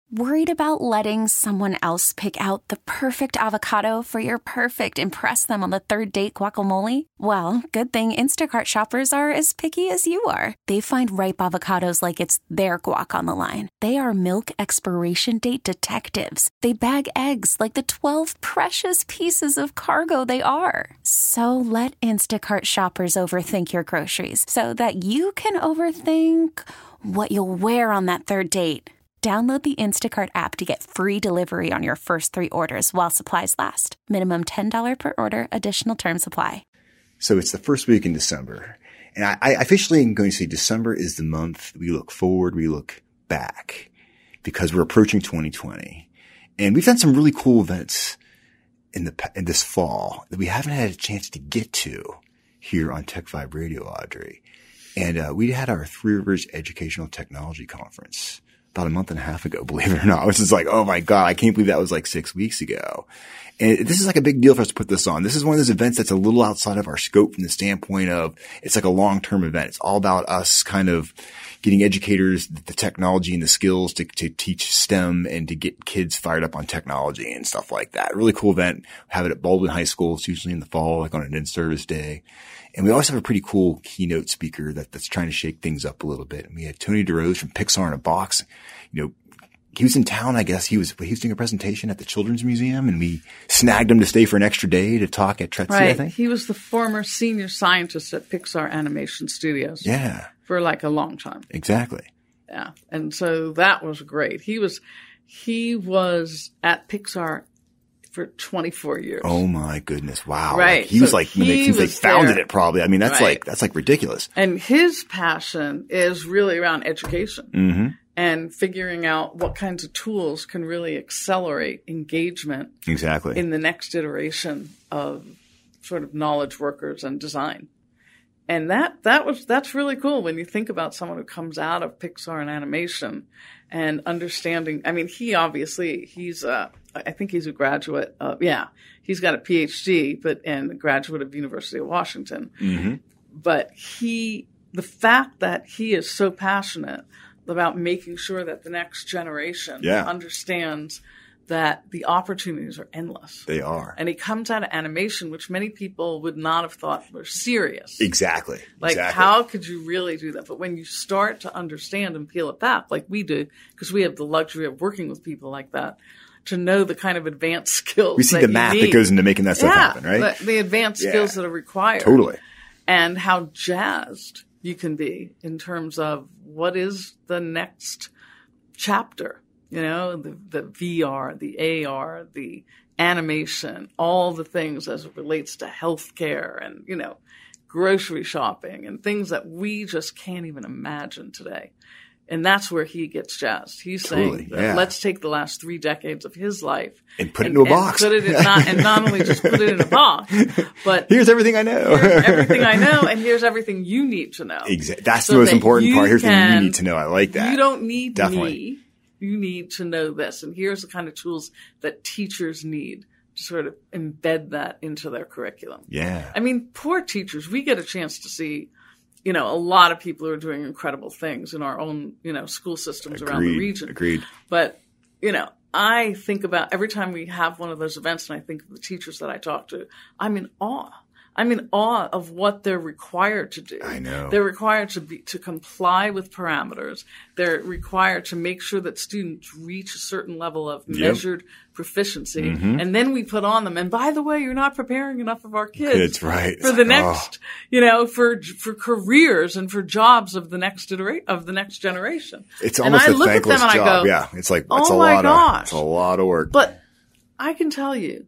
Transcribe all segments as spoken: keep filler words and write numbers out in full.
Worried about letting someone else pick out the perfect avocado for your perfect impress them on the third date guacamole? Well, good thing Instacart shoppers are as picky as you are. They find ripe avocados like it's their guac on the line. They are milk expiration date detectives. They bag eggs like the twelve precious pieces of cargo they are. So let Instacart shoppers overthink your groceries so that you can overthink what you'll wear on that third date. Download the Instacart app to get free delivery on your first three orders while supplies last. Minimum ten dollars per order. Additional terms apply. So it's the first week in December. And I, I officially am going to say December is the month we look forward, we look back, because we're approaching twenty twenty. And we've done some really cool events in the in this fall that we haven't had a chance to get to here on Tech Vibe Radio, Audrey. And uh, we had our Three Rivers Educational Technology Conference about a month and a half ago, believe it or not. I was just like, oh my God, I can't believe that was like six weeks ago. And this is like a big deal for us to put this on. This is one of those events that's a little outside of our scope from the standpoint of it's like a long-term event. It's all about us kind of getting educators the technology and the skills to, to teach STEM and to get kids fired up on technology and stuff like that. Really cool event. We have it at Baldwin High School. It's usually in the fall, like on an in-service day. And we always have a pretty cool keynote speaker that, that's trying to shake things up a little bit. And we had Tony DeRose from Pixar in a Box. You know, he was in town, I guess. He was, he was doing a presentation at the Children's Museum, and we snagged him to stay for an extra day to talk at Tretzi, right. I think. He was the former senior scientist at Pixar Animation Studios. Yeah. For like a long time. Exactly. Yeah. And so that was great. He was, he was at Pixar for twenty-four years. Oh my goodness. Wow. Right. Like he so was like, when they, since they founded there. it probably. I mean, that's right. like, that's like ridiculous. And his passion is really around education mm-hmm. and figuring out what kinds of tools can really accelerate engagement. Exactly. In the next iteration of sort of knowledge workers and design. And that, that was, that's really cool when you think about someone who comes out of Pixar and animation and understanding. I mean, he obviously, he's a, I think he's a graduate of, yeah, he's got a P H D, but, and a graduate of University of Washington. Mm-hmm. But he, the fact that he is so passionate about making sure that the next generation yeah. understands that the opportunities are endless. They are. And he comes out of animation, which many people would not have thought were serious. Exactly. Like, exactly. how could you really do that? But when you start to understand and peel it back, like we do, because we have the luxury of working with people like that, to know the kind of advanced skills we see that the you math need. that goes into making that stuff yeah, happen, right? The, the advanced yeah. skills that are required. Totally. And how jazzed you can be in terms of what is the next chapter. You know, the, the V R, the A R, the animation, all the things as it relates to healthcare and, you know, grocery shopping and things that we just can't even imagine today. And that's where he gets jazzed. He's totally, saying, yeah. let's take the last three decades of his life and put and, it into a box. Put it in not, and not only just put it in a box, but here's everything I know. Here's everything I know, and here's everything you need to know. Exactly. That's so the most that important part. Here's can, everything you need to know. I like that. You don't need Definitely. me. You need to know this. And here's the kind of tools that teachers need to sort of embed that into their curriculum. Yeah. I mean, poor teachers, we get a chance to see, you know, a lot of people who are doing incredible things in our own, you know, school systems Agreed. around the region. Agreed. But, you know, I think about every time we have one of those events and I think of the teachers that I talk to, I'm in awe. I'm in awe of what they're required to do. I know. They're required to be, to comply with parameters. They're required to make sure that students reach a certain level of Yep. measured proficiency. Mm-hmm. And then we put on them. And by the way, you're not preparing enough of our kids. That's right. For the Oh. next, you know, for, for careers and for jobs of the next iteration, of the next generation. It's And almost I a look at thankless them and I job. go, yeah. It's like, it's oh a my lot gosh. of, it's a lot of work. But I can tell you,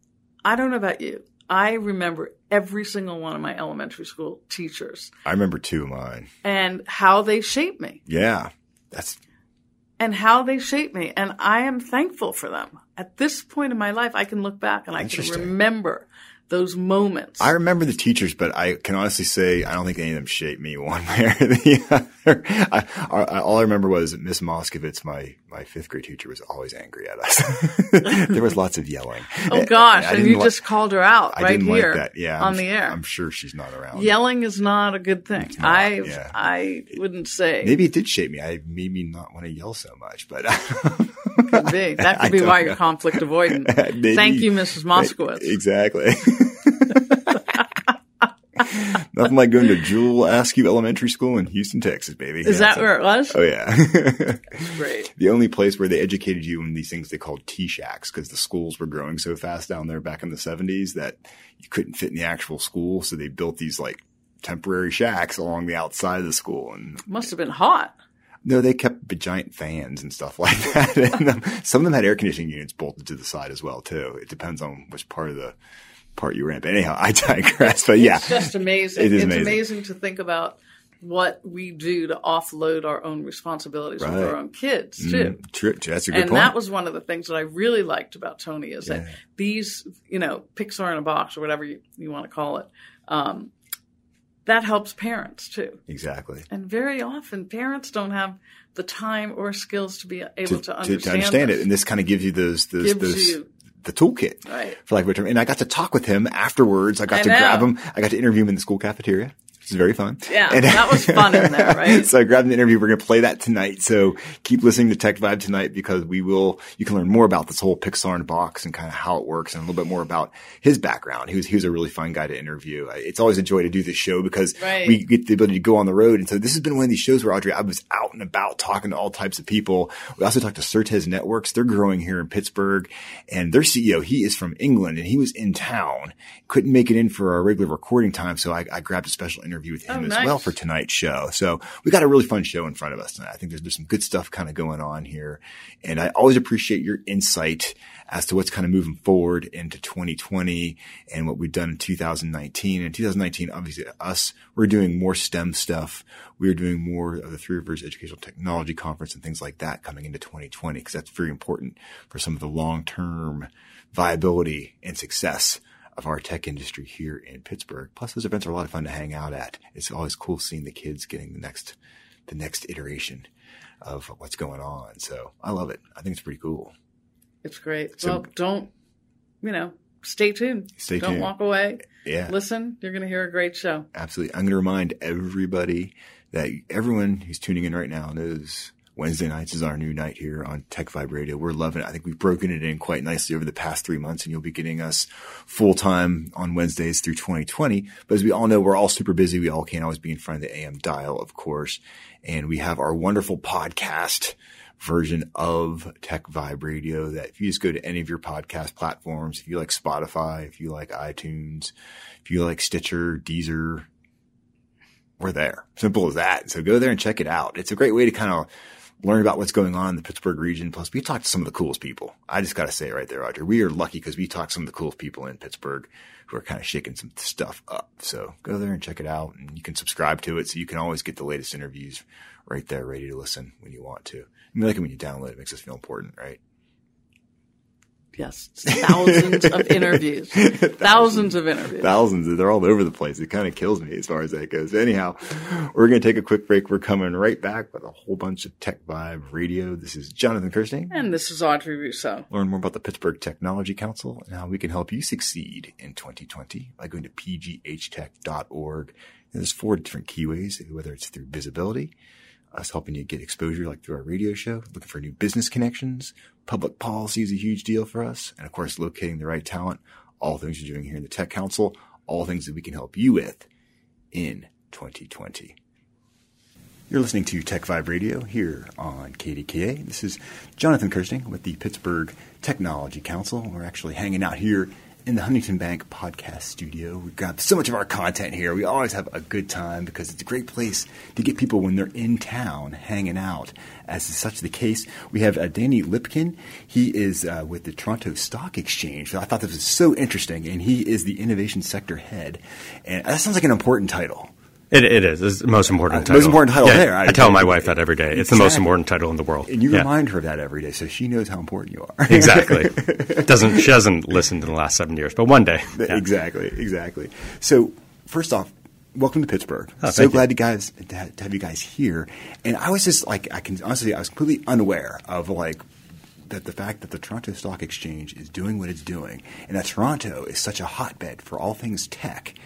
I don't know about you. I remember every single one of my elementary school teachers. I remember two of mine. And how they shaped me. Yeah. That's. And how they shaped me. And I am thankful for them. At this point in my life, I can look back and I can remember those moments. I remember the teachers, but I can honestly say I don't think any of them shaped me one way or the other. I, I, all I remember was Miss Moskovitz, my, my fifth grade teacher, was always angry at us. There was lots of yelling. Oh gosh, and, and you li- just called her out I right didn't here like that. Yeah, on I'm, the air. I'm sure she's not around. Yelling is not a good thing. Not, I yeah. I wouldn't say. Maybe it did shape me. I made me not want to yell so much, but be. That could be why you're conflict avoidant. Thank you, Missus Moskowitz. Exactly. Nothing like going to Jewel Askew Elementary School in Houston, Texas, baby. Is yeah, that so, where it was? Oh, yeah. That's great. The only place where they educated you in these things they called T-shacks, because the schools were growing so fast down there back in the seventies that you couldn't fit in the actual school. So they built these like temporary shacks along the outside of the school. And must have been hot. No, they kept giant fans and stuff like that. And um, some of them had air conditioning units bolted to the side as well, too. It depends on which part of the part you were in. But anyhow, I digress. But yeah. It's just amazing. It is it's amazing. amazing to think about what we do to offload our own responsibilities right. with our own kids, too. Mm, true. That's a good and point. And that was one of the things that I really liked about Tony is yeah. that these, you know, Pixar in a box or whatever you, you want to call it, um, that helps parents, too. Exactly. And very often parents don't have the time or skills to be able to, to understand to, to understand this. it. And this kind of gives you those, those, gives those, you, the toolkit, right. for lack of a term. And I got to talk with him afterwards. I got I to know. grab him. I got to interview him in the school cafeteria. Which is very fun. Yeah, and, that was fun in there, right? So I grabbed an interview. We're going to play that tonight. So keep listening to Tech Vibe tonight because we will, you can learn more about this whole Pixar in a box and kind of how it works and a little bit more about his background. He was, he was a really fun guy to interview. It's always a joy to do this show because right. we get the ability to go on the road. And so this has been one of these shows where Audrey, I was out and about talking to all types of people. We also talked to Certez Networks. They're growing here in Pittsburgh and their C E O, he is from England and he was in town, couldn't make it in for our regular recording time. So I, I grabbed a special interview with him oh, as nice. well for tonight's show. So we got a really fun show in front of us tonight. I think there's, there's some good stuff kind of going on here. And I always appreciate your insight as to what's kind of moving forward into twenty twenty and what we've done in two thousand nineteen. In two thousand nineteen, obviously us, we're doing more STEM stuff. We're doing more of the Three Rivers Educational Technology Conference and things like that coming into twenty twenty because that's very important for some of the long-term viability and success of our tech industry here in Pittsburgh. Plus those events are a lot of fun to hang out at. It's always cool seeing the kids getting the next, the next iteration of what's going on. So I love it. I think it's pretty cool. It's great. So, well, don't, you know, stay tuned. Stay don't tuned. walk away. Yeah. Listen, you're going to hear a great show. Absolutely. I'm going to remind everybody that everyone who's tuning in right now knows Wednesday nights is our new night here on Tech Vibe Radio. We're loving it. I think we've broken it in quite nicely over the past three months, and you'll be getting us full time on Wednesdays through twenty twenty. But as we all know, we're all super busy. We all can't always be in front of the A M dial, of course. And we have our wonderful podcast version of Tech Vibe Radio that if you just go to any of your podcast platforms, if you like Spotify, if you like iTunes, if you like Stitcher, Deezer, we're there. Simple as that. So go there and check it out. It's a great way to kind of learn about what's going on in the Pittsburgh region. Plus, we talk to some of the coolest people. I just got to say it right there, Roger. We are lucky because we talk to some of the coolest people in Pittsburgh who are kind of shaking some stuff up. So go there and check it out. And you can subscribe to it so you can always get the latest interviews right there, ready to listen when you want to. I mean, like when you download it, it makes us feel important, right? Yes. Thousands of interviews. Thousands, thousands of interviews. Thousands. They're all over the place. It kind of kills me as far as that goes. Anyhow, we're going to take a quick break. We're coming right back with a whole bunch of Tech Vibe Radio. This is Jonathan Kirsting. And this is Audrey Rousseau. Learn more about the Pittsburgh Technology Council and how we can help you succeed in twenty twenty by going to p g h tech dot org. And there's four different keyways, whether it's through visibility, us helping you get exposure like through our radio show, looking for new business connections. Public policy is a huge deal for us. And of course, locating the right talent, all things you're doing here in the Tech Council, all things that we can help you with in twenty twenty. You're listening to Tech Vibe Radio here on K D K A. This is Jonathan Kirsting with the Pittsburgh Technology Council. We're actually hanging out here in the Huntington Bank podcast studio. We've got so much of our content here. We always have a good time because it's a great place to get people when they're in town hanging out. As is such the case, we have uh, Danny Lipkin. He is uh, with the Toronto Stock Exchange. I thought this was so interesting, and he is the innovation sector head. And that sounds like an important title. It, it is. It's the most important uh, title. Most important title yeah, there. I, I tell my wife that every day. It's exactly. the most important title in the world. And you yeah. remind her of that every day, so she knows how important you are. Exactly. Doesn't She hasn't listened in the last seven years, but one day. Yeah. Exactly, exactly. So first off, welcome to Pittsburgh. Oh, so you. glad you guys to have, to have you guys here. And I was just like, I can honestly, I was completely unaware of like that the fact that the Toronto Stock Exchange is doing what it's doing, and that Toronto is such a hotbed for all things tech.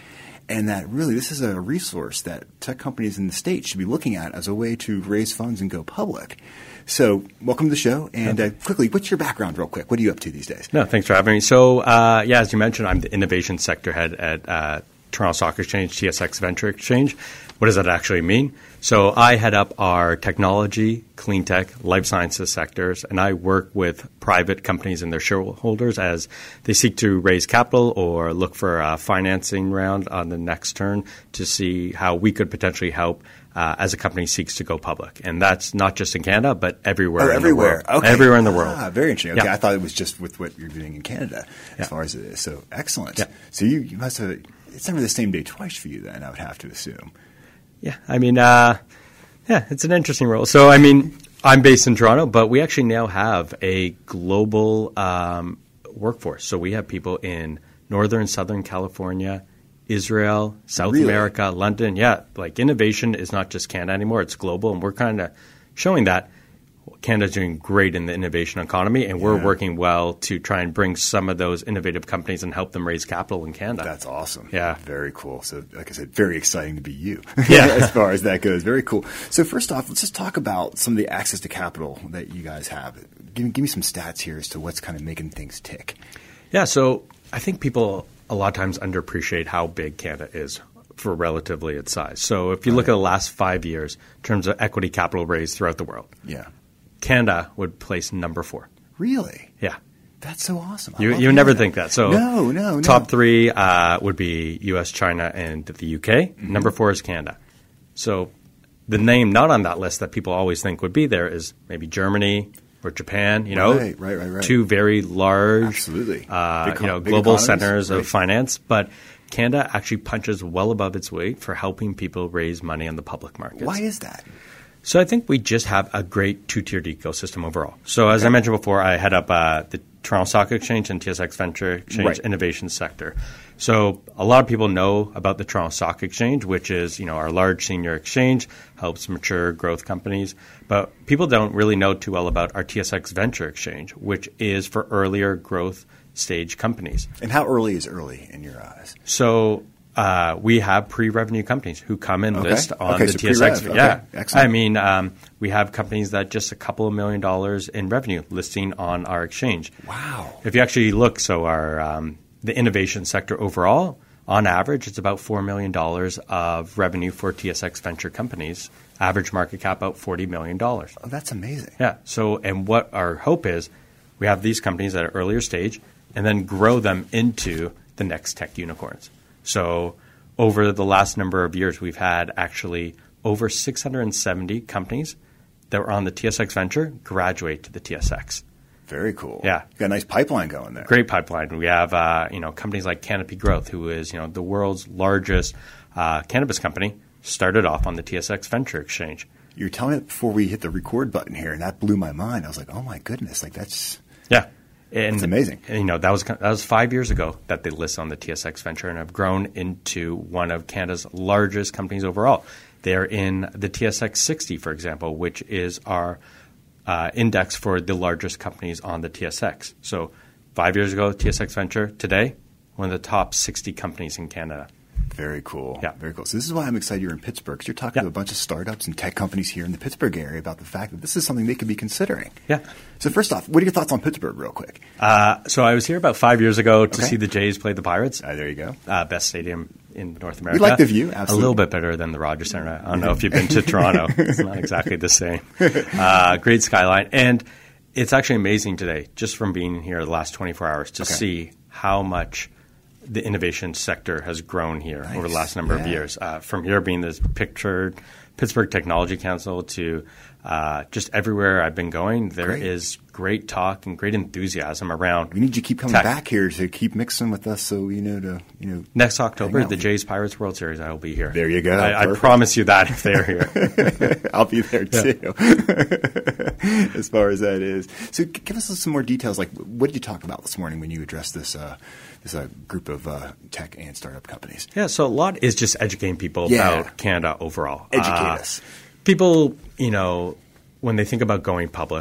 and that really this is a resource that tech companies in the States should be looking at as a way to raise funds and go public. So welcome to the show. And uh, quickly, what's your background real quick? What are you up to these days? No, thanks for having me. So, uh, yeah, as you mentioned, I'm the innovation sector head at uh, Toronto Stock Exchange, T S X Venture Exchange. What does that actually mean? So I head up our technology, clean tech, life sciences sectors, and I work with private companies and their shareholders as they seek to raise capital or look for a financing round on the next turn to see how we could potentially help uh, as a company seeks to go public. And that's not just in Canada, but everywhere oh, in everywhere. the world. Okay. Everywhere in the world. Ah, very interesting. Okay, Yeah. I thought it was just with what you're doing in Canada as Yeah. far as it is. So excellent. Yeah. So you, you must have – it's never the same day twice for you then, I would have to assume. Yeah, I mean, uh, yeah, it's an interesting role. So, I mean, I'm based in Toronto, but we actually now have a global um, workforce. So we have people in Northern, Southern California, Israel, South Really? America, London. Yeah, like innovation is not just Canada anymore. It's global, and we're kind of showing that Canada's doing great in the innovation economy, and we're Yeah. working well to try and bring some of those innovative companies and help them raise capital in Canada. That's awesome. Yeah. Very cool. So, like I said, very exciting to be you Yeah. as far as that goes. Very cool. So, first off, let's just talk about some of the access to capital that you guys have. Give me, give me some stats here as to what's kind of making things tick. Yeah, so I think people a lot of times underappreciate how big Canada is for relatively its size. So if you look at the last five years in terms of equity capital raised throughout the world, Yeah. Canada would place number four. Really? Yeah. That's so awesome. I You love you would never hearing think that. So No, no, no. top three uh, would be U S, China, and the U K. Mm-hmm. Number four is Canada. So the name not on that list that people always think would be there is maybe Germany or Japan, you know, Right, right, right, right. two very large, Absolutely. uh, Big co- you know, big global economies, centers right. of finance. But Canada actually punches well above its weight for helping people raise money on the public markets. Why is that? So I think we just have a great two-tiered ecosystem overall. So as I mentioned before, I head up uh, the Toronto Stock Exchange and T S X Venture Exchange Right. innovation sector. So a lot of people know about the Toronto Stock Exchange, which is, you know, our large senior exchange, helps mature growth companies. But people don't really know too well about our T S X Venture Exchange, which is for earlier growth stage companies. And how early is early in your eyes? So uh, we have pre-revenue companies who come and Okay. list on Okay, the so T S X. pre-rev. Yeah, Okay, excellent. I mean, um, we have companies that just a couple of million dollars in revenue listing on our exchange. Wow. If you actually look, so our um, the innovation sector overall, on average, it's about four million dollars of revenue for T S X venture companies. Average market cap about forty million dollars. Oh, that's amazing. Yeah. So, and what our hope is, we have these companies at an earlier stage and then grow them into the next tech unicorns. So over the last number of years, we've had actually over six hundred seventy companies that were on the T S X Venture graduate to the T S X. Very cool. Yeah. You got a nice pipeline going there. Great pipeline. We have uh, you know companies like Canopy Growth, who is you know the world's largest uh, cannabis company, started off on the T S X Venture Exchange. You were telling it before we hit the record button here, and that blew my mind. I was like, oh, my goodness. Like, that's Yeah. And, It's amazing. and, you know, that was that was five years ago that they listed on the T S X Venture and have grown into one of Canada's largest companies overall. They're in the T S X sixty, for example, which is our uh, index for the largest companies on the T S X. So five years ago, T S X Venture. Today, one of the top sixty companies in Canada. very cool. Yeah. Very cool. So this is why I'm excited you're in Pittsburgh, because you're talking Yeah. to a bunch of startups and tech companies here in the Pittsburgh area about the fact that this is something they could be considering. Yeah. So first off, what are your thoughts on Pittsburgh real quick? Uh, so I was here about five years ago to Okay. see the Jays play the Pirates. Uh, there you go. Uh, best stadium in North America. like the view, A absolutely. little bit better than the Rogers Center. I don't know if you've been to Toronto. It's not exactly the same. Uh, great skyline. And it's actually amazing today, just from being here the last twenty-four hours, to Okay. see how much the innovation sector has grown here Nice. over the last number of Yeah. years. Uh, from here being this pictured Pittsburgh Technology Council to uh, just everywhere I've been going, there Great. is great talk and great enthusiasm around. We need you to keep coming tech. back here to keep mixing with us, so you know to you know. Next October, Hang out the with Jays Pirates World Series, I will be here. There you go. I, I Perfect. promise you that if they're here. I'll be there too, as far as that is. So, g- give us some more details. Like, what did you talk about this morning when you addressed this uh, this uh, group of uh, tech and startup companies? Yeah, so a lot is just educating people Yeah. about Canada overall. Educate Uh, us. People, you know, when they think about going public,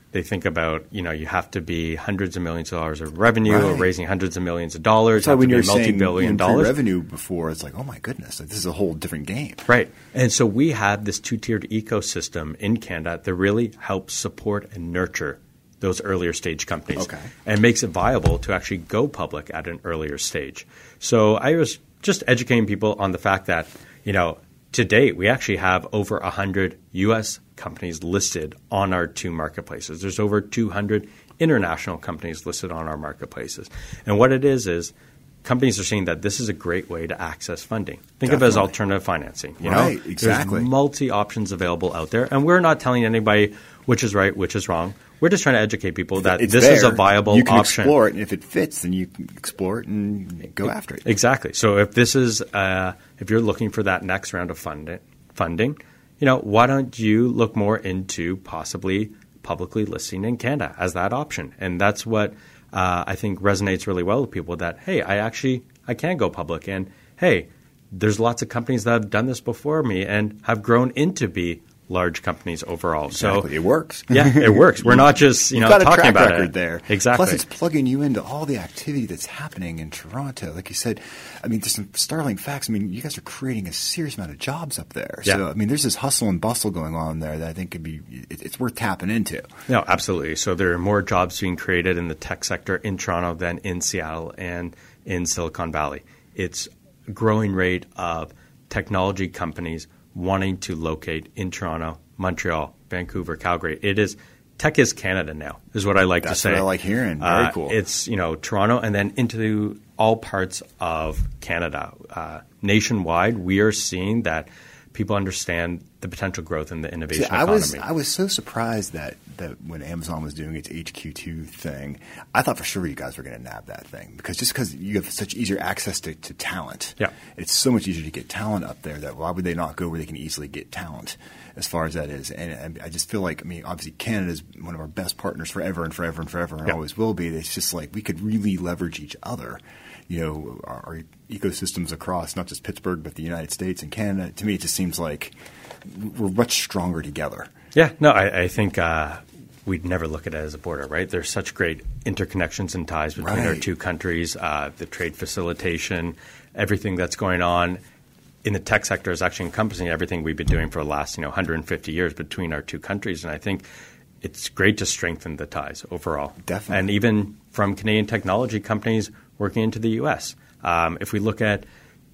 they think about, you know, you have to be hundreds of millions of dollars of revenue Right. or raising hundreds of millions of dollars. So have when to you're be saying multi-billion you know, dollars. revenue before, it's like, oh my goodness, like, this is a whole different game. Right. And so we have this two-tiered ecosystem in Canada that really helps support and nurture those earlier stage companies Okay. and makes it viable to actually go public at an earlier stage. So I was just educating people on the fact that, you know, to date, we actually have over one hundred U S companies listed on our two marketplaces. There's over two hundred international companies listed on our marketplaces. And what it is is companies are seeing that this is a great way to access funding. Think of it as Definitely. alternative financing. You Right, know? exactly. There's multi-options available out there. And we're not telling anybody which is right, which is wrong. We're just trying to educate people that It's this there. is a viable you can option. explore it, and if it fits, then you can explore it and go after it. Exactly. So if this is, uh, if you're looking for that next round of fund- funding, you know, why don't you look more into possibly publicly listing in Canada as that option? And that's what uh, I think resonates really well with people that, hey, I actually, I can go public. And hey, there's lots of companies that have done this before me and have grown into be large companies overall. Exactly. So it works. Yeah, it works. We're not just, you You've know, got a talking track about record it. there. Exactly. Plus, it's plugging you into all the activity that's happening in Toronto. Like you said, I mean, there's some startling facts. I mean, you guys are creating a serious amount of jobs up there. Yeah. So, I mean, there's this hustle and bustle going on there that I think could be it, it's worth tapping into. No, absolutely. So there are more jobs being created in the tech sector in Toronto than in Seattle and in Silicon Valley. It's a growing rate of technology companies wanting to locate in Toronto, Montreal, Vancouver, Calgary. It is tech is Canada now, is what I like That's to say. what I like hearing. Very Uh, cool. It's, you know, Toronto and then into all parts of Canada. Uh, nationwide, we are seeing that people understand the potential growth in the innovation See, I economy. was I was so surprised that, that when Amazon was doing its H Q two thing, I thought for sure you guys were going to nab that thing because just because you have such easier access to, to talent, Yeah. it's so much easier to get talent up there that why would they not go where they can easily get talent as far as that is? And, and I just feel like, I mean, obviously Canada is one of our best partners forever and forever and forever and Yeah. always will be. It's just like we could really leverage each other. You know, our, our ecosystems across not just Pittsburgh but the United States and Canada. To me, it just seems like we're much stronger together. Yeah, no, I, I think uh, we'd never look at it as a border, right? There's such great interconnections and ties between our Right. two countries, uh, the trade facilitation, everything that's going on in the tech sector is actually encompassing everything we've been doing for the last, you know, one hundred fifty years between our two countries. And I think it's great to strengthen the ties overall. Definitely. And even from Canadian technology companies working into the U S. Um, if we look at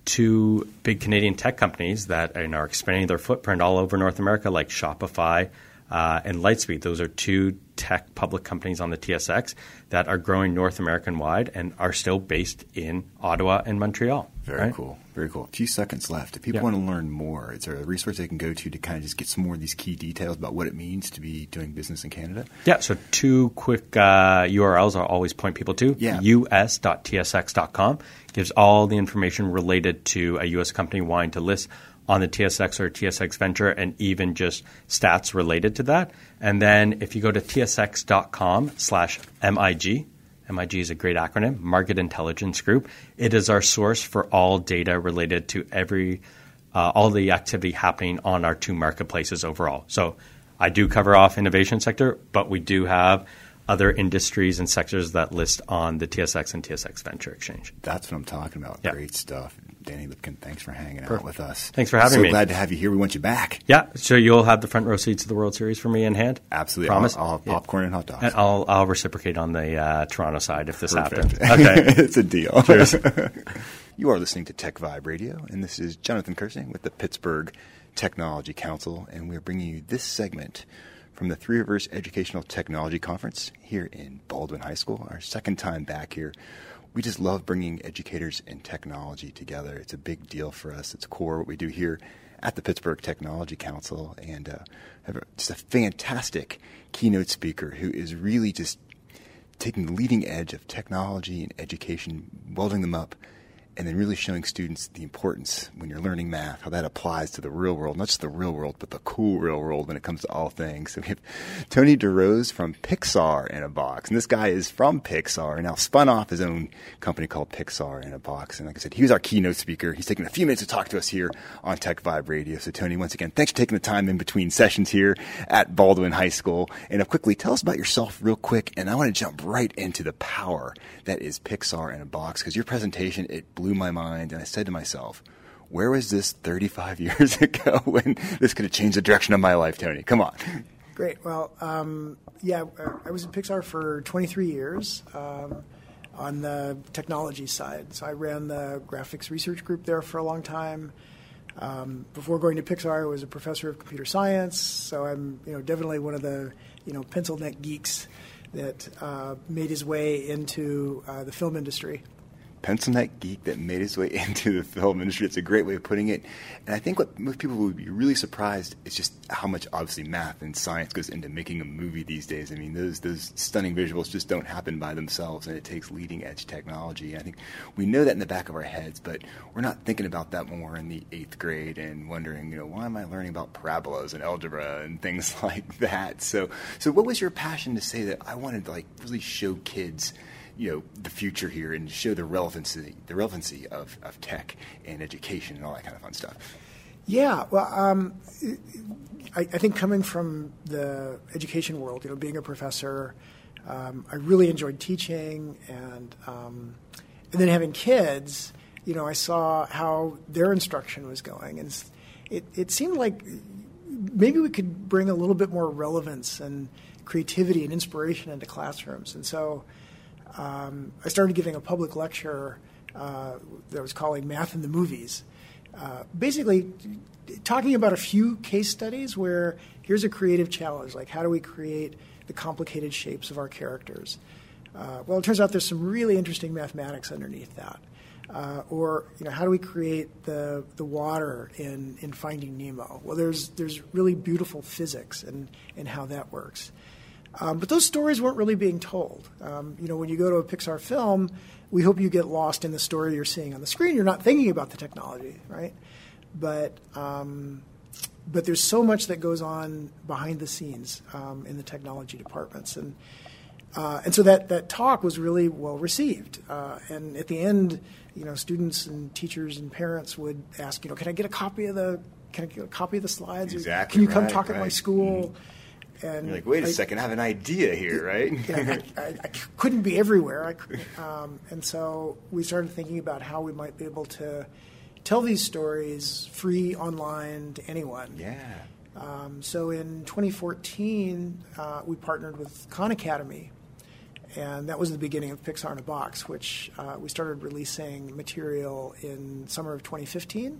two big Canadian tech companies that are, are expanding their footprint all over North America, like Shopify uh, and Lightspeed. Those are two tech public companies on the T S X that are growing North American-wide and are still based in Ottawa and Montreal. Very right? cool. Very cool. A few seconds left. If people Yeah. want to learn more, is there a resource they can go to to kind of just get some more of these key details about what it means to be doing business in Canada? Yeah, so two quick uh, U R Ls I'll always point people to. Yeah. U S dot T S X dot com gives all the information related to a U S company wanting to list on the T S X or T S X Venture and even just stats related to that. And then if you go to T S X dot com slash M I G, M I G is a great acronym, Market Intelligence Group. It is our source for all data related to every uh, all the activity happening on our two marketplaces overall. So I do cover off innovation sector, but we do have other industries and sectors that list on the T S X and T S X Venture Exchange. That's what I'm talking about. Yeah. Great stuff. Danny Lipkin, thanks for hanging out Perfect. with us. Thanks for having so me. So glad to have you here. We want you back. Yeah, so you'll have the front row seats of the World Series for me in hand? Absolutely. Promise? I'll, I'll have Yeah. popcorn and hot dogs. And I'll, I'll reciprocate on the uh, Toronto side if this Perfect. happens. Okay. It's a deal. Cheers. You are listening to Tech Vibe Radio, and this is Jonathan Kersing with the Pittsburgh Technology Council, and we're bringing you this segment from the Three Rivers Educational Technology Conference here in Baldwin High School, our second time back here. We just love bringing educators and technology together. It's a big deal for us. It's core what we do here at the Pittsburgh Technology Council, and uh, have a, just a fantastic keynote speaker who is really just taking the leading edge of technology and education, welding them up, and then really showing students the importance when you're learning math, how that applies to the real world, not just the real world, but the cool real world when it comes to all things. So we have Tony DeRose from Pixar in a Box. And this guy is from Pixar and now spun off his own company called Pixar in a Box. And like I said, he was our keynote speaker. He's taking a few minutes to talk to us here on Tech Vibe Radio. So Tony, once again, thanks for taking the time in between sessions here at Baldwin High School. And uh, quickly, tell us about yourself real quick. And I want to jump right into the power that is Pixar in a Box, because your presentation, it blew my mind. And I said to myself, where was this thirty-five years ago when this could have changed the direction of my life, Tony? Come on. Great. Well, um, yeah, I was at Pixar for twenty-three years um, on the technology side. So I ran the graphics research group there for a long time. Um, before going to Pixar, I was a professor of computer science. So I'm, you know, definitely one of the, you know, pencil neck geeks that uh, made his way into uh, the film industry. Pencil neck geek that made his way into the film industry. It's a great way of putting it. And I think what most people would be really surprised is just how much, obviously, math and science goes into making a movie these days. I mean, those those stunning visuals just don't happen by themselves, and it takes leading-edge technology. I think we know that in the back of our heads, but we're not thinking about that when we're in the eighth grade and wondering, you know, why am I learning about parabolas and algebra and things like that? So, so what was your passion to say that I wanted to, like, really show kids, you know, the future here and show the relevancy, the relevancy of, of tech and education and all that kind of fun stuff? Yeah, well, um, I, I think coming from the education world, you know, being a professor, um, I really enjoyed teaching, and um, and then having kids, you know, I saw how their instruction was going, and it it seemed like maybe we could bring a little bit more relevance and creativity and inspiration into classrooms, and so. Um, I started giving a public lecture uh, that I was calling Math in the Movies, uh, basically talking about a few case studies where here's a creative challenge, like how do we create the complicated shapes of our characters? Uh, well, it turns out there's some really interesting mathematics underneath that. Uh, or, you know, how do we create the the water in, in Finding Nemo? Well, there's there's really beautiful physics in, in how that works. Um, but those stories weren't really being told. Um, you know, when you go to a Pixar film, we hope you get lost in the story you're seeing on the screen. You're not thinking about the technology, right? But um, but there's so much that goes on behind the scenes um, in the technology departments, and uh, and so that that talk was really well received. Uh, and at the end, you know, students and teachers and parents would ask, you know, can I get a copy of the can I get a copy of the slides? Exactly. Or, can you come right, talk right. at my school? Mm-hmm. And You're like, wait a I, second, I have an idea here, right? yeah, I, I, I couldn't be everywhere. I, um, and so we started thinking about how we might be able to tell these stories free online to anyone. Yeah. Um, so in twenty fourteen, uh, we partnered with Khan Academy, and that was the beginning of Pixar in a Box, which uh, we started releasing material in summer of twenty fifteen.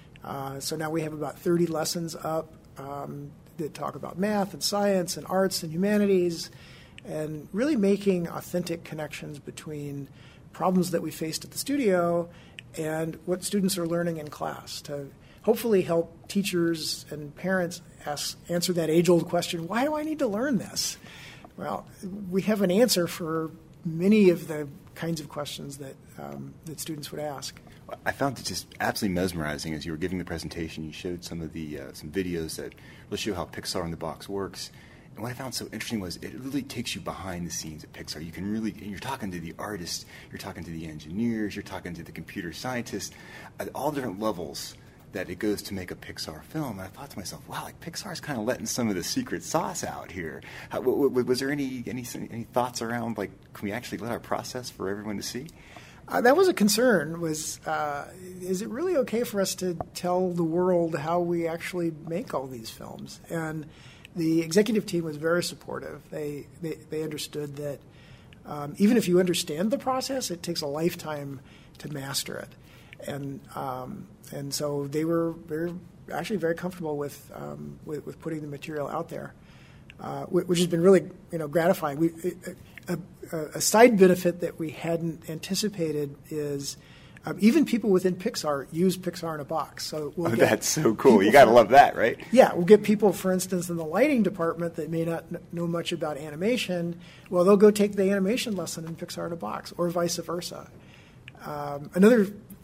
Uh, so now we have about thirty lessons up um, that talk about math and science and arts and humanities, and really making authentic connections between problems that we faced at the studio and what students are learning in class to hopefully help teachers and parents ask, answer that age-old question, why do I need to learn this? Well, we have an answer for many of the kinds of questions that um, that students would ask. I found it just absolutely mesmerizing as you were giving the presentation. You showed some of the uh, some videos that really show how Pixar in the Box works. And what I found so interesting was it really takes you behind the scenes at Pixar. You can really, and you're talking to the artists, you're talking to the engineers, you're talking to the computer scientists, at all different levels that it goes to make a Pixar film. And I thought to myself, wow, like Pixar's kind of letting some of the secret sauce out here. How, w- w- was there any, any any thoughts around, like, can we actually let our process for everyone to see? Uh, that was a concern, was uh, is it really okay for us to tell the world how we actually make all these films? And the executive team was very supportive. They they, they understood that um, even if you understand the process, it takes a lifetime to master it. And um, and so they were very, actually very comfortable with, um, with with putting the material out there, uh, which has been really, you know, gratifying. We, a, a, a side benefit that we hadn't anticipated is um, even people within Pixar use Pixar in a Box. So we'll oh, get that's so cool. You got to love that, right? Yeah, we'll get people, for instance, in the lighting department that may not kn- know much about animation. Well, they'll go take the animation lesson in Pixar in a Box, or vice versa. Um, another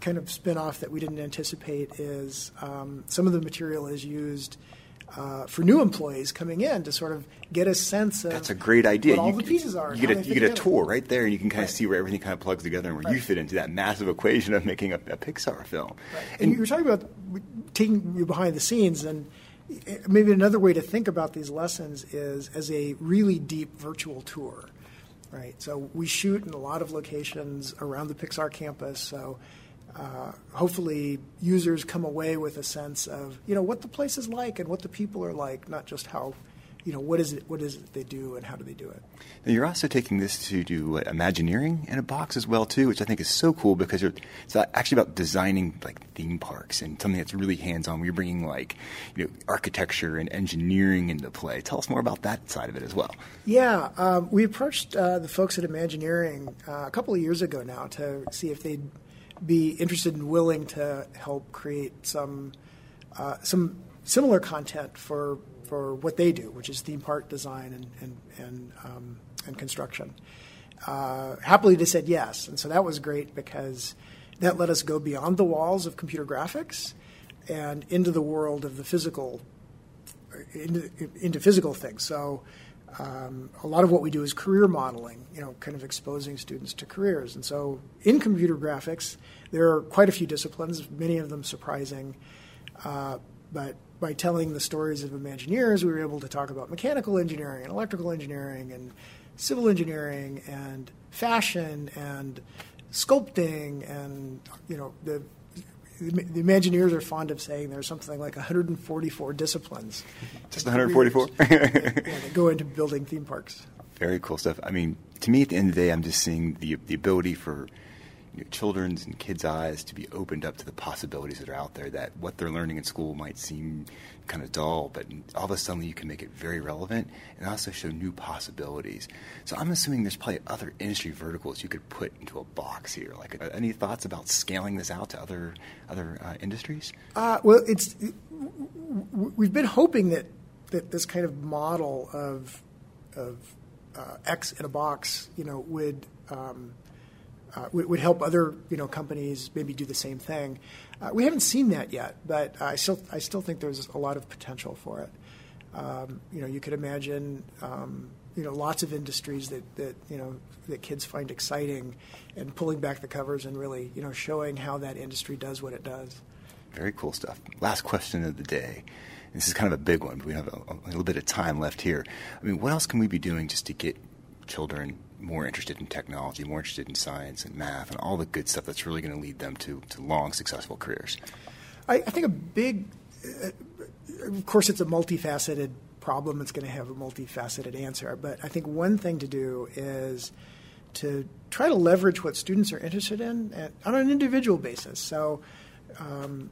kind of spin-off that we didn't anticipate is um, some of the material is used uh, for new employees coming in to sort of get a sense of That's a great idea. what all you, the pieces are. You get, a, you get a tour right there, and you can kind right. of see where everything kind of plugs together and where right. you fit into that massive equation of making a, a Pixar film. Right. And, and you were talking about taking you behind the scenes, and maybe another way to think about these lessons is as a really deep virtual tour. Right, so we shoot in a lot of locations around the Pixar campus. So uh, hopefully users come away with a sense of you know what the place is like and what the people are like, not just how you know what is it what is it they do and how do they do it. Now you're also taking this to do what, Imagineering in a box as well too, which I think is so cool because you're, it's actually about designing like theme parks and something that's really hands-on. Where you're bringing like you know architecture and engineering into play. Tell us more about that side of it as well. Yeah, um, we approached uh, the folks at Imagineering uh, a couple of years ago now to see if they'd be interested and willing to help create some uh, some similar content for for what they do, which is theme park design and and and, um, and construction. Uh, happily, they said yes, and so that was great because that let us go beyond the walls of computer graphics and into the world of the physical, into, into physical things. So um, a lot of what we do is career modeling, you know, kind of exposing students to careers. And so in computer graphics, there are quite a few disciplines, many of them surprising, uh, but by telling the stories of Imagineers, we were able to talk about mechanical engineering and electrical engineering and civil engineering and fashion and sculpting and, you know, the the Imagineers are fond of saying there's something like one hundred forty-four disciplines. Just one hundred forty-four? that, yeah, that go into building theme parks. Very cool stuff. I mean, to me, at the end of the day, I'm just seeing the the ability for you know, children's and kids' eyes to be opened up to the possibilities that are out there, that what they're learning in school might seem kind of dull, but all of a sudden you can make it very relevant and also show new possibilities. So I'm assuming there's probably other industry verticals you could put into a box here. Like, uh, any thoughts about scaling this out to other other uh, industries? Uh, well, it's it, we've been hoping that, that this kind of model of of uh, X in a box, you know, would um, Uh, would, would help other, you know, companies maybe do the same thing. Uh, we haven't seen that yet, but I still, I still think there's a lot of potential for it. Um, you know, you could imagine, um, you know, lots of industries that, that, you know, that kids find exciting, and pulling back the covers and really, you know, showing how that industry does what it does. Very cool stuff. Last question of the day. This is kind of a big one, but we have a, a little bit of time left here. I mean, what else can we be doing just to get children more interested in technology, more interested in science and math and all the good stuff that's really going to lead them to, to long, successful careers? I, I think a big, uh, of course, it's a multifaceted problem. It's going to have a multifaceted answer. But I think one thing to do is to try to leverage what students are interested in at, on an individual basis. So, um,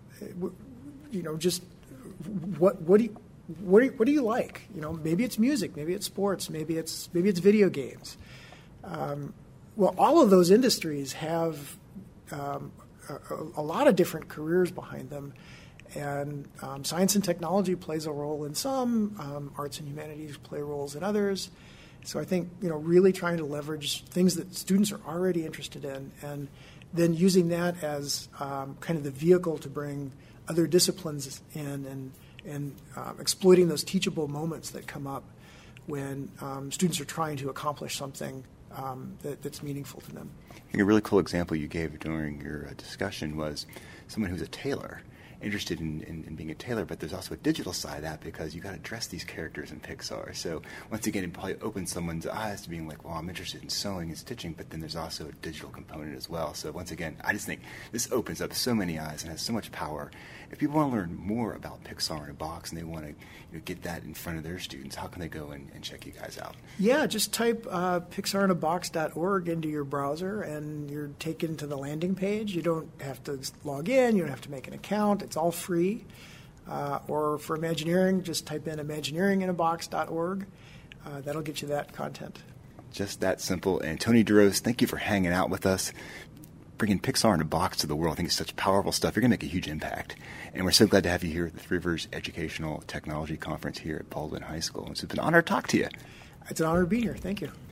you know, just what what do you, what do you, what do you like? You know, maybe it's music, maybe it's sports, maybe it's maybe it's video games. Um, well, all of those industries have um, a, a lot of different careers behind them, and um, science and technology plays a role in some. Um, arts and humanities play roles in others. So I think, you know, really trying to leverage things that students are already interested in, and then using that as um, kind of the vehicle to bring other disciplines in, and and uh, exploiting those teachable moments that come up when um, students are trying to accomplish something um, that, that's meaningful to them. I think a really cool example you gave during your uh, discussion was someone who's a tailor, interested in, in, in being a tailor, but there's also a digital side of that because you got to dress these characters in Pixar. So once again, it probably opens someone's eyes to being like, well, I'm interested in sewing and stitching, but then there's also a digital component as well. So once again, I just think this opens up so many eyes and has so much power. If people want to learn more about Pixar in a box and they want to you know, get that in front of their students, how can they go and, and check you guys out? Yeah, just type uh, pixar in a box dot org into your browser and you're taken to the landing page. You don't have to log in. You don't have to make an account. It's all free. Uh, or for Imagineering, just type in imagineering in a box dot org. Uh, that'll get you that content. Just that simple. And Tony DeRose, thank you for hanging out with us, bringing Pixar in a box to the world. I think it's such powerful stuff. You're going to make a huge impact. And we're so glad to have you here at the Three Rivers Educational Technology Conference here at Baldwin High School. It's been an honor to talk to you. It's an honor to be here. Thank you.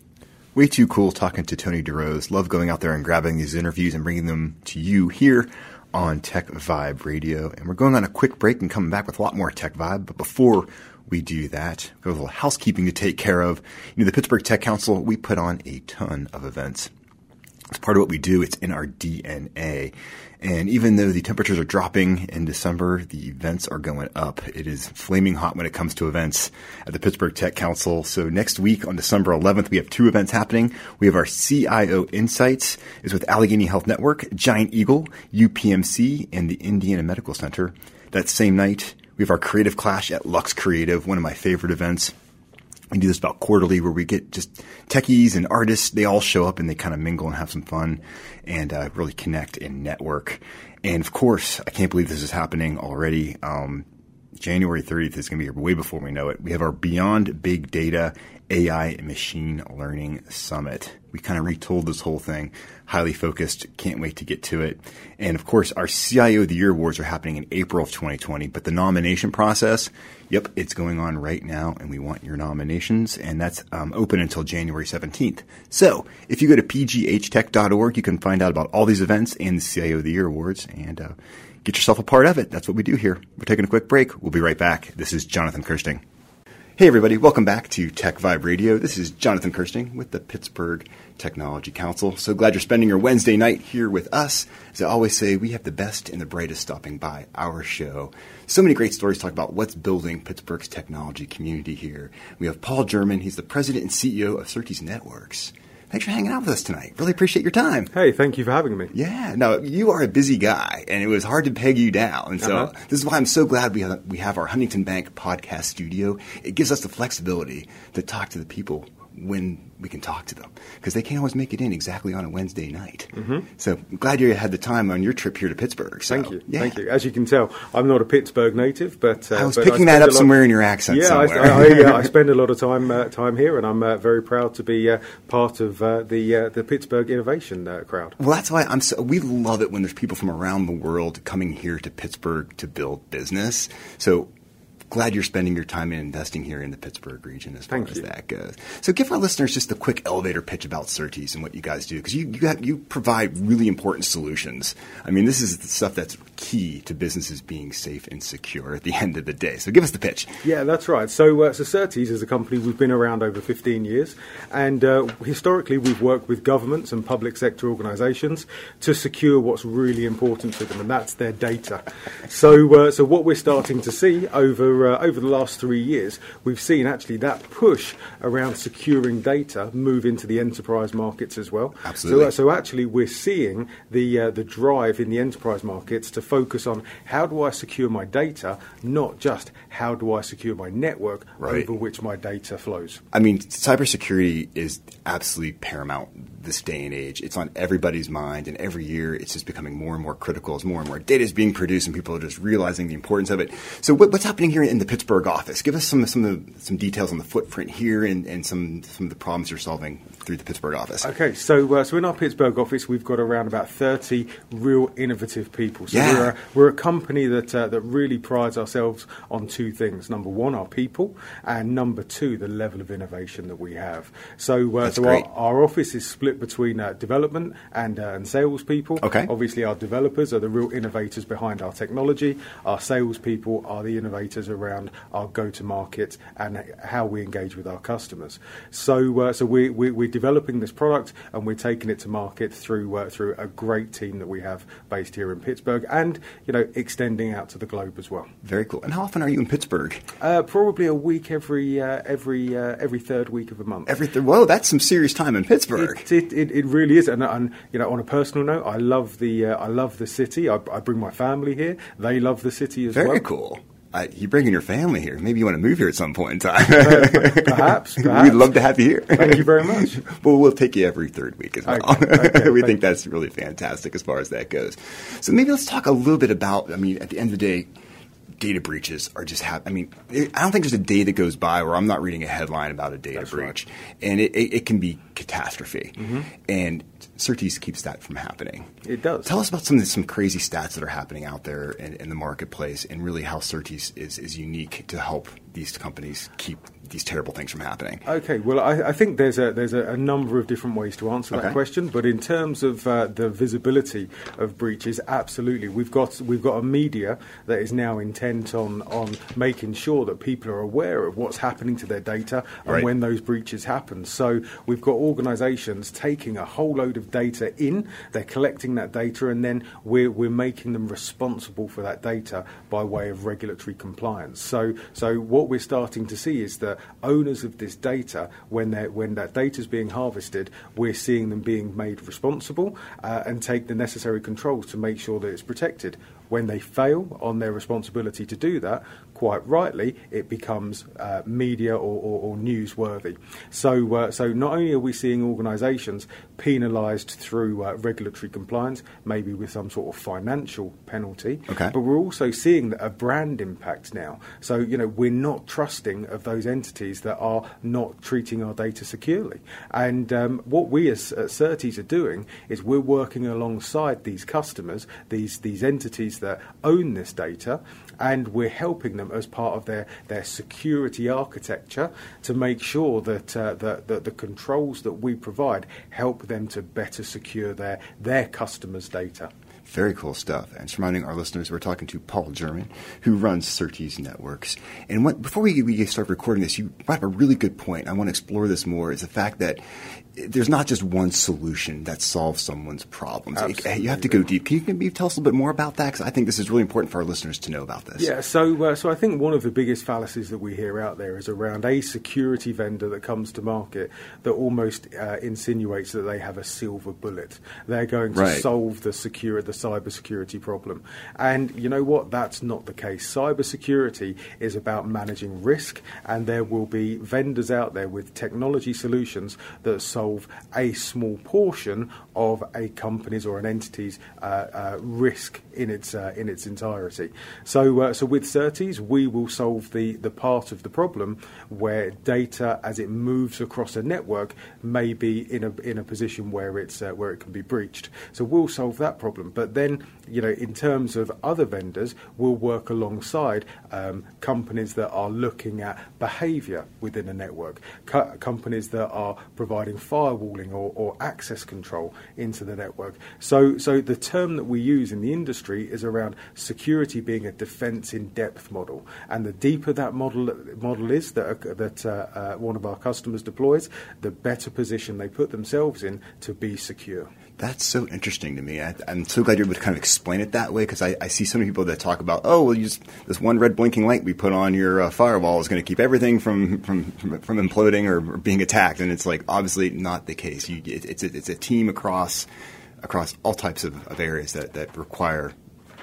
Way too cool talking to Tony DeRose. Love going out there and grabbing these interviews and bringing them to you here on Tech Vibe Radio. And we're going on a quick break and coming back with a lot more Tech Vibe. But before we do that, we've got a little housekeeping to take care of. You know, the Pittsburgh Tech Council, we put on a ton of events. It's part of what we do. It's in our D N A. And even though the temperatures are dropping in December, the events are going up. It is flaming hot when it comes to events at the Pittsburgh Tech Council. So next week on December eleventh, we have two events happening. We have our C I O Insights is with Allegheny Health Network, Giant Eagle, U P M C, and the Indiana Medical Center. That same night, we have our Creative Clash at Lux Creative, one of my favorite events. We do this about quarterly where we get just techies and artists. They all show up and they kind of mingle and have some fun and uh, really connect and network. And, of course, I can't believe this is happening already. Um, January thirtieth is going to be here way before we know it. We have our Beyond Big Data A I and Machine Learning Summit. We kind of retold this whole thing, highly focused, can't wait to get to it. And, of course, our C I O of the Year Awards are happening in April of twenty twenty, but the nomination process, yep, it's going on right now, and we want your nominations, and that's um, open until January seventeenth. So if you go to p g h tech dot org, you can find out about all these events and the C I O of the Year Awards, and uh, get yourself a part of it. That's what we do here. We're taking a quick break. We'll be right back. This is Jonathan Kirsting. Hey, everybody. Welcome back to Tech Vibe Radio. This is Jonathan Kirsting with the Pittsburgh Technology Council. So glad you're spending your Wednesday night here with us. As I always say, we have the best and the brightest stopping by our show. So many great stories to talk about what's building Pittsburgh's technology community here. We have Paul German. He's the president and C E O of Certes Networks. Thanks for hanging out with us tonight. Really appreciate your time. Hey, thank you for having me. Yeah, no, you are a busy guy, and it was hard to peg you down. And so uh-huh. This is why I'm so glad we have, we have our Huntington Bank podcast studio. It gives us the flexibility to talk to the people when we can talk to them, because they can't always make it in exactly on a Wednesday night. Mm-hmm. So I'm glad you had the time on your trip here to Pittsburgh. So, Thank you. Yeah. Thank you. As you can tell, I'm not a Pittsburgh native, but uh, I was but picking I that up somewhere in your accent yeah, somewhere. I, I, uh, I spend a lot of time uh, time here, and I'm uh, very proud to be uh, part of uh, the uh, the Pittsburgh innovation uh, crowd. Well, that's why I'm so. We love it when there's people from around the world coming here to Pittsburgh to build business. So. Glad you're spending your time and investing here in the Pittsburgh region as far Thank as you. that goes. So give our listeners just a quick elevator pitch about Certes and what you guys do, because you you, have, you provide really important solutions. I mean, this is the stuff that's key to businesses being safe and secure at the end of the day. So give us the pitch. Yeah, that's right. So, uh, so Certes is a company, we've been around over fifteen years, and uh, historically we've worked with governments and public sector organisations to secure what's really important to them, and that's their data. So, uh, so what we're starting to see over Uh, over the last three years, we've seen actually that push around securing data move into the enterprise markets as well. Absolutely. So, uh, so actually, we're seeing the uh, the drive in the enterprise markets to focus on how do I secure my data, not just how do I secure my network right. over which my data flows. I mean, cybersecurity is absolutely paramount this day and age. It's on everybody's mind, and every year it's just becoming more and more critical as more and more data is being produced, and people are just realizing the importance of it. So, what, what's happening here in the Pittsburgh office? Give us some some of the, some details on the footprint here and, and some some of the problems you're solving through the Pittsburgh office. Okay, so uh, so in our Pittsburgh office, we've got around about thirty real innovative people. So yeah. we're a, we're a company that uh, that really prides ourselves on two things. Number one, our people, and number two, the level of innovation that we have. So uh, That's so great. our, our office is split between uh, development and uh, and salespeople. Okay. Obviously, our developers are the real innovators behind our technology. Our salespeople are the innovators around our go-to-market and how we engage with our customers. So, uh, so we, we, we're developing this product and we're taking it to market through uh, through a great team that we have based here in Pittsburgh, and you know, extending out to the globe as well. Very cool. And how often are you in Pittsburgh? Uh, probably a week every uh, every uh, every third week of a month. Every th- whoa, that's some serious time in Pittsburgh. It it, it, it really is, and, and you know, on a personal note, I love the uh, I love the city. I, I bring my family here; they love the city as Very well. Very cool. Uh, you bringing your family here. Maybe you want to move here at some point in time. uh, perhaps, perhaps. We'd love to have you here. Thank you very much. Well, we'll take you every third week as well. Okay, okay, we thank think that's really fantastic as far as that goes. So maybe let's talk a little bit about, I mean, at the end of the day, data breaches are just happening. I mean, it, I don't think there's a day that goes by where I'm not reading a headline about a data That's breach. Right. And it, it, it can be catastrophe. Mm-hmm. And Certes keeps that from happening. It does. Tell us about some of the, some crazy stats that are happening out there in, in the marketplace, and really how Certes is, is unique to help these companies keep these terrible things from happening? Okay, well, I, I think there's a there's a, a number of different ways to answer okay. that question. But in terms of uh, the visibility of breaches, absolutely, we've got we've got a media that is now intent on on making sure that people are aware of what's happening to their data and right. when those breaches happen. So we've got organisations taking a whole load of data in, they're collecting that data, and then we're we're making them responsible for that data by way of regulatory compliance. So so what we're starting to see is that owners of this data, when they when that data is being harvested, we're seeing them being made responsible uh, and take the necessary controls to make sure that it's protected. When they fail on their responsibility to do that, quite rightly, it becomes uh, media or, or, or newsworthy. So, uh, so not only are we seeing organisations penalised through uh, regulatory compliance, maybe with some sort of financial penalty, okay. but we're also seeing a brand impact now. So, you know, we're not trusting of those entities that are not treating our data securely. And um, what we as at Certes are doing is we're working alongside these customers, these these entities that own this data, and we're helping them as part of their, their security architecture to make sure that, uh, that, that the controls that we provide help them to better secure their, their customers' data. Very cool stuff. And just reminding our listeners, we're talking to Paul German, who runs Certes Networks. And what, before we, we start recording this, you brought up a really good point. I want to explore this more, is the fact that there's not just one solution that solves someone's problems. Absolutely. You have to go deep. Can you, can you tell us a little bit more about that? Because I think this is really important for our listeners to know about this. Yeah, so uh, so I think one of the biggest fallacies that we hear out there is around a security vendor that comes to market that almost uh, insinuates that they have a silver bullet. They're going to right. solve the secure the cybersecurity problem. And you know what? That's not the case. Cybersecurity is about managing risk, and there will be vendors out there with technology solutions that solve a small portion of a company's or an entity's uh, uh, risk in its uh, in its entirety. So, uh, so with Certes, we will solve the, the part of the problem where data, as it moves across a network, may be in a in a position where it's uh, where it can be breached. So we'll solve that problem. But then, you know, in terms of other vendors, we'll work alongside um, companies that are looking at behaviour within a network, Co- companies that are providing firewalling or, or access control into the network. So, so the term that we use in the industry is around security being a defence in depth model, and the deeper that model model is that uh, that uh, uh, one of our customers deploys, the better position they put themselves in to be secure. That's so interesting to me. I, I'm so glad you're able to kind of explain it that way, because I, I see so many people that talk about, oh, well, you just, this one red blinking light we put on your uh, firewall is going to keep everything from from, from, from imploding or, or being attacked, and it's like obviously not the case. You, it, it's a, it's a team across across all types of, of areas that, that require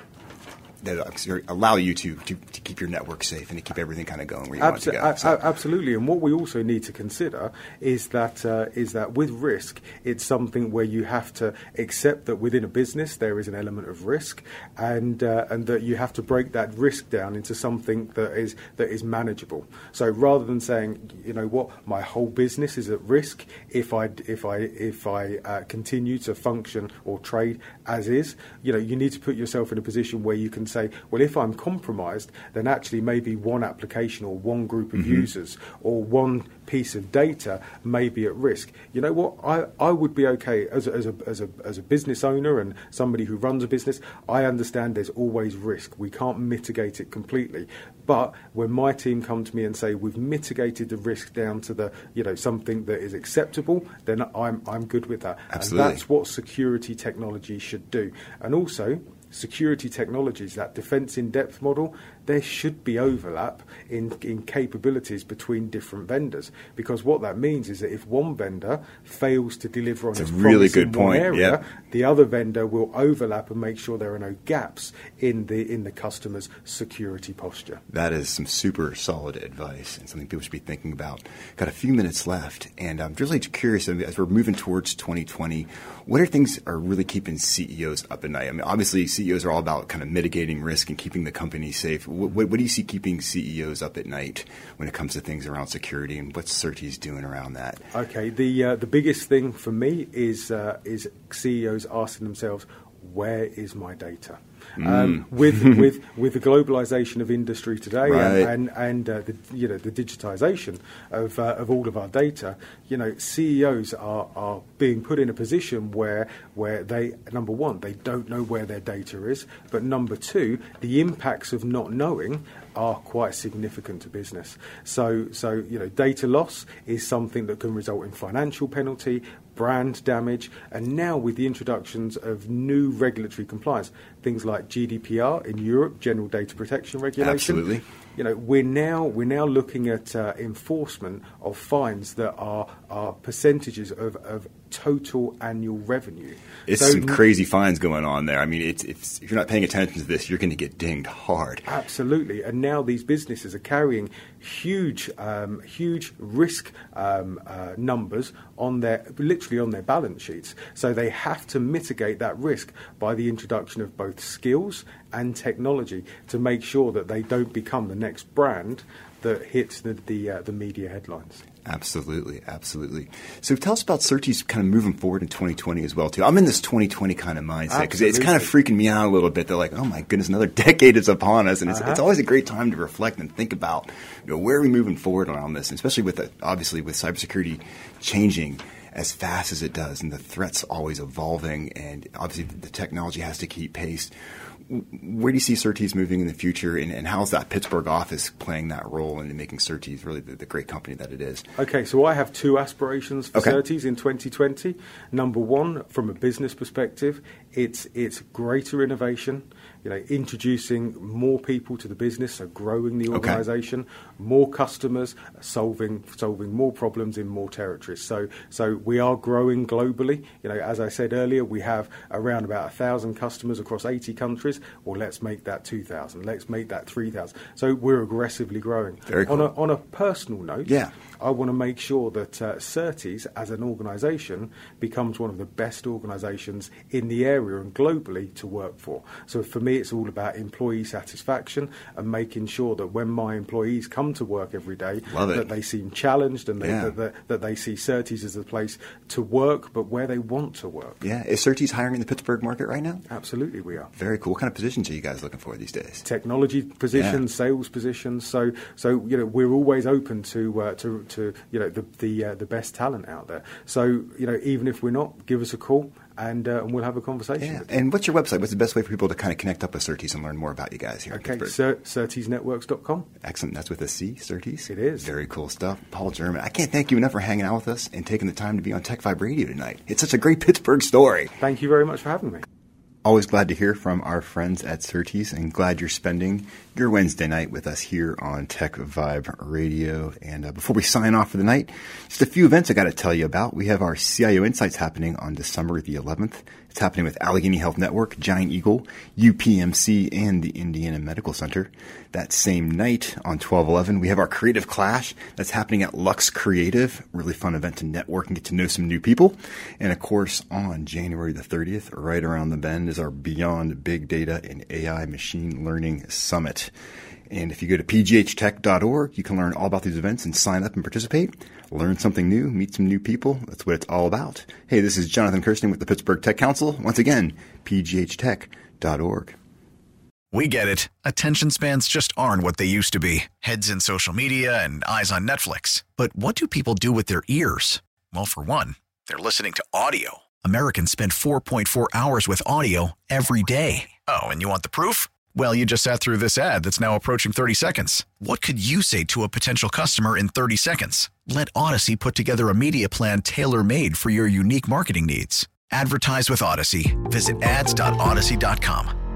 that allow you to, to, to keep your network safe and to keep everything kind of going where you Abs- want it to go. So. A- absolutely, and what we also need to consider is that uh, is that with risk, it's something where you have to accept that within a business there is an element of risk, and uh, and that you have to break that risk down into something that is that is manageable. So rather than saying, you know what, my whole business is at risk if I if I if I uh, continue to function or trade as is, you know, you need to put yourself in a position where you can say, well, if I'm compromised, then actually maybe one application or one group of mm-hmm. users or one piece of data may be at risk. You know what? I, I would be okay as a, as a as a as a business owner and somebody who runs a business. I understand there's always risk. We can't mitigate it completely. But when my team come to me and say we've mitigated the risk down to the you know something that is acceptable, then I'm I'm good with that. Absolutely. And that's what security technology should do. And also, security technologies, that defence in depth model, there should be overlap in, in capabilities between different vendors, because what that means is that if one vendor fails to deliver on That's its a really promise good in point. one area, Yep. the other vendor will overlap and make sure there are no gaps in the in the customer's security posture. That is some super solid advice and something people should be thinking about. Got a few minutes left, and I'm really curious, as we're moving towards twenty twenty, what are things are really keeping C E Os up at night? I mean, obviously C E Os are all about kind of mitigating risk and keeping the company safe. What, what, what do you see keeping C E Os up at night when it comes to things around security, and what's Certes doing around that? Okay, the uh, the biggest thing for me is uh, is C E Os asking themselves, where is my data? Um, with with with the globalization of industry today Right. and and, and uh, the you know the digitization of uh, of all of our data, you know C E Os are, are being put in a position where where they number one, they don't know where their data is, but number two, the impacts of not knowing are quite significant to business. So so you know data loss is something that can result in financial penalty, brand damage, and now with the introductions of new regulatory compliance, things like G D P R in Europe, General Data Protection Regulation. Absolutely. You know, we're now we're now looking at uh, enforcement of fines that are are percentages of, of total annual revenue. It's So- some crazy fines going on there. I mean, it's, it's, if you're not paying attention to this, you're going to get dinged hard. Absolutely, and now these businesses are carrying huge, um, huge risk um, uh, numbers on their, literally on their balance sheets. So they have to mitigate that risk by the introduction of both skills and technology to make sure that they don't become the next brand that hits the the, uh, the media headlines. Absolutely, absolutely. So tell us about Certes kind of moving forward in twenty twenty as well, too. I'm in this twenty twenty kind of mindset because it's kind of freaking me out a little bit. They're like, oh, my goodness, another decade is upon us. And it's, Uh-huh. it's always a great time to reflect and think about, you know, where are we moving forward around this, and especially with, the, obviously, with cybersecurity changing as fast as it does and the threats always evolving, and obviously the technology has to keep pace. Where do you see Certes moving in the future, and, and how is that Pittsburgh office playing that role in making Certes really the, the great company that it is? Okay, so I have two aspirations for Okay. Certes in twenty twenty. Number one, from a business perspective, it's it's greater innovation. You know, introducing more people to the business, so growing the Okay. organisation, more customers, solving solving more problems in more territories. So so we are growing globally. You know, as I said earlier, we have around about a thousand customers across eighty countries. Well, let's make that two thousand. Let's make that three thousand. So we're aggressively growing. Very cool. On a on a personal note, Yeah. I want to make sure that uh, Certes, as an organisation, becomes one of the best organisations in the area and globally to work for. So for me, it's all about employee satisfaction and making sure that when my employees come to work every day, Love it. that they seem challenged and they, Yeah. that, that, that they see Certes as a place to work, but where they want to work. Yeah. Is Certes hiring in the Pittsburgh market right now? Absolutely, we are. Very cool. What kind of positions are you guys looking for these days? Technology positions, Yeah. sales positions. So, so you know, we're always open to uh, to, to you know the the uh, the best talent out there. So, you know, even if we're not, give us a call and uh, and we'll have a conversation. Yeah. with you. And what's your website? What's the best way for people to kind of connect up with Certes and learn more about you guys here in Okay, Pittsburgh? Cer- Certes Networks dot com. Excellent. That's with a C, Certes? It is. Very cool stuff. Paul German, I can't thank you enough for hanging out with us and taking the time to be on Tech Vibe Radio tonight. It's such a great Pittsburgh story. Thank you very much for having me. Always glad to hear from our friends at Certes, and glad you're spending your Wednesday night with us here on Tech Vibe Radio. And uh, before we sign off for the night, just a few events I got to tell you about. We have our C I O Insights happening on December the eleventh. It's happening with Allegheny Health Network, Giant Eagle, U P M C, and the Indiana Medical Center. That same night on twelve eleven, we have our Creative Clash that's happening at Lux Creative. Really fun event to network and get to know some new people. And of course, on January the thirtieth, right around the bend, is our Beyond Big Data and A I Machine Learning Summit. And if you go to p g h tech dot org, you can learn all about these events and sign up and participate. Learn something new, meet some new people. That's what it's all about. Hey, this is Jonathan Kirsten with the Pittsburgh Tech Council. Once again, p g h tech dot org. We get it. Attention spans just aren't what they used to be. Heads in social media and eyes on Netflix. But what do people do with their ears? Well, for one, they're listening to audio. Americans spend four point four hours with audio every day. Oh, and you want the proof? Well, you just sat through this ad that's now approaching thirty seconds. What could you say to a potential customer in thirty seconds? Let Odyssey put together a media plan tailor-made for your unique marketing needs. Advertise with Odyssey. Visit ads dot odyssey dot com.